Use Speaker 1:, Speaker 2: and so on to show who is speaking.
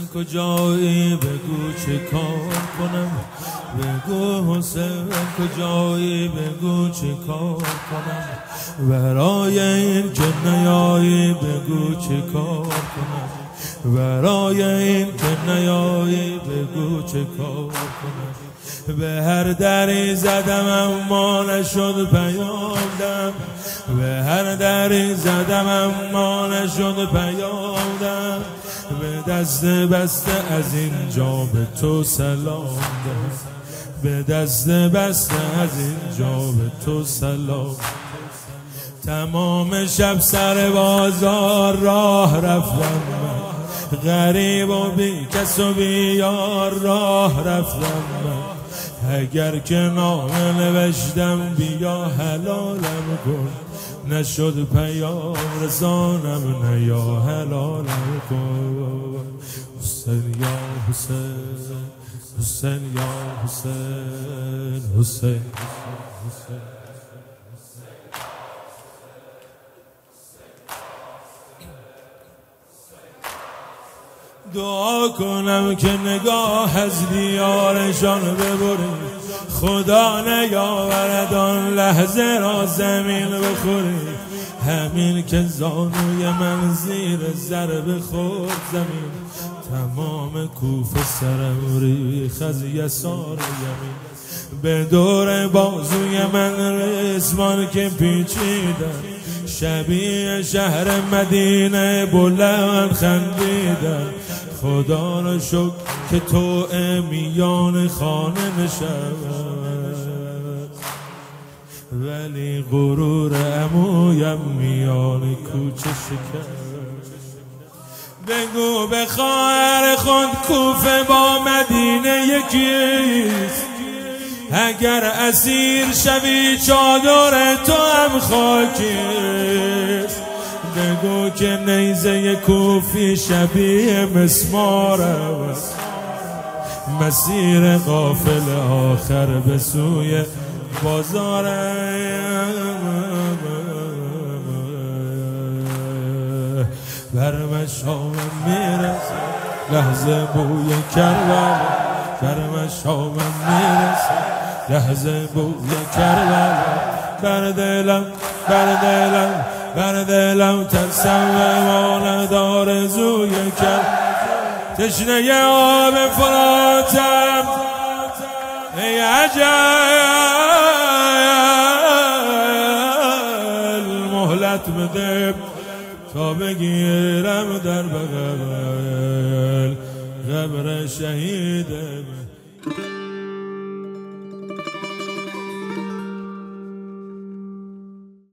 Speaker 1: کجایی بگو چه کار کنم، بگو حسین کجایی بگو چه کار کنم، برای این که نیایی بگو چه کار کنم، برای این که نیایی بگو چه کار کنم. به هر دری زدم اما نشد پیامدم، به هر دری زدم اما نشد پیامدم، به دست بسته از اینجا به تو سلام دهم، به دست بسته از اینجا به تو سلام. تمام شب سر بازار راه رفتم من، غریب و بی کس و بی یار راه رفتم من، اگر که نامه نوشتم بیا حلالم کن، نشد پیام رسانم نه یا حلالم کن. حسین یا حسین، حسین یا حسین، حسین دعا کنم که نگاه از دیارشان ببری، خدا نیاورد آن لحظه را زمین بخوری، همین که زانوی من زیر ضربه خورد زمین، تمام کوفه سرم ریخت از یسار یمین، به دور بازوی من ریسمان که پیچیدن، شبیه شهر مدینه بلند خندیدن، خدا را شکر که تو میان خانه نشود، ولی غرور عمویم میان کوچه شکست. بگو به خواهر خود کوفه با مدینه یکیست، اگر اسیر شوی چادر تو هم خاکیست، بگو که نیزه کوفی شبیه مسمار است، مسیر قافل آخر به سوی بازار، بر مشام میرسه لحظه بوی کربلا، بر مشام میرسه لحظه بوی کربلا، بر دلم بر دلم بر دلم تصور دار زوی کرد، تشنه آب فراتم ای عجل، مهلت بده تا بگیرم در بغل قبر شهید من.